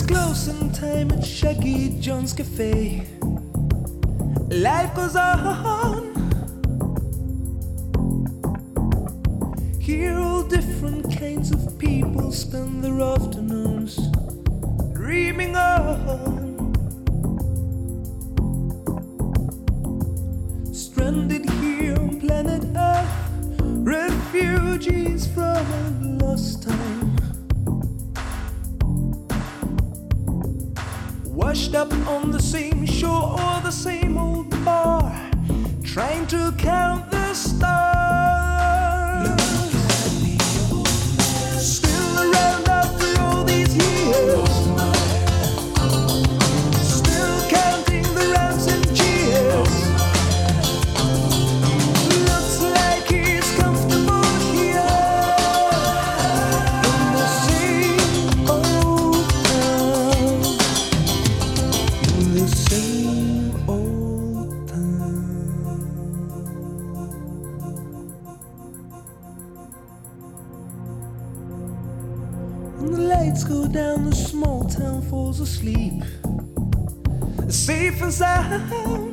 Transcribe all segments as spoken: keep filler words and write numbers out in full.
closing time at Shaggy John's Cafe. Life goes on. Here all different kinds of people spend their afternoons dreaming on. Stranded here on planet Earth, refugees from a lost time. Washed up on the same shore or the same old bar, trying to count the stars. Still around after all these years, still counting the rounds and cheers. Looks like he's comfortable here in the same old town. The same old town. When the lights go down, the small town falls asleep, safe and sound.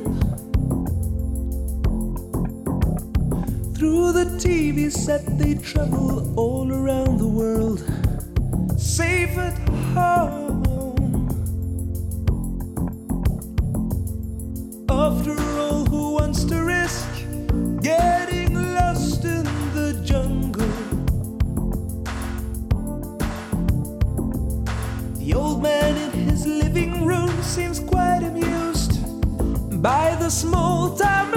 Through the T V set they travel all around the world, safe at home. After all, who wants to risk getting lost in the jungle? The old man in his living room seems quite amused by the small town